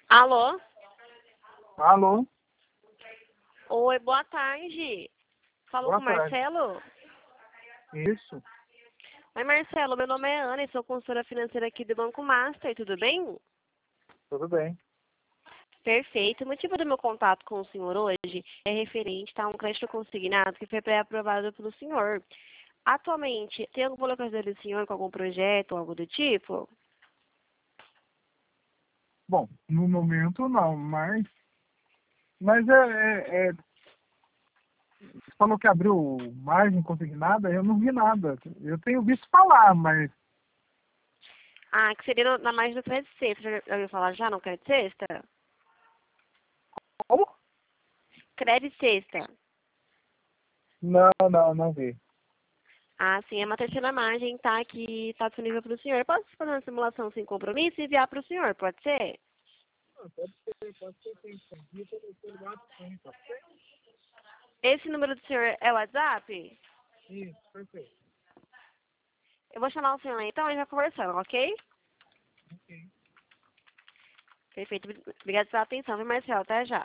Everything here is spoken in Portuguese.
Alô? Alô? Oi, boa tarde. Falou com Boa o tarde. Marcelo? Isso, Oi, Marcelo, meu nome é Ana e sou consultora financeira aqui do Banco Master, tudo bem? tudo bem. Perfeito. O motivo do meu contato com o senhor hoje é referente a um crédito consignado que foi pré-aprovado pelo senhor. Atualmente, tem alguma localização do senhor com algum projeto ou algo do tipo? Bom, no momento não, mas você falou que abriu margem consignada, eu não vi nada. Eu tenho visto falar, mas Ah, que seria na margem do crédito sexta. Já ouviu falar já no crédito sexta? como? Crédito sexta. Não vi. Ah, sim, é uma terceira margem, tá? Que está disponível para o senhor. Posso fazer uma simulação sem compromisso e enviar para o senhor, pode ser? Pode ser, tem envia pelo WhatsApp, pode ser? Esse número do senhor é o WhatsApp? Isso, perfeito. Eu vou chamar o senhor lá então e já conversamos, ok? Ok. Perfeito. Obrigada pela atenção, viu, Marcelo? Até já.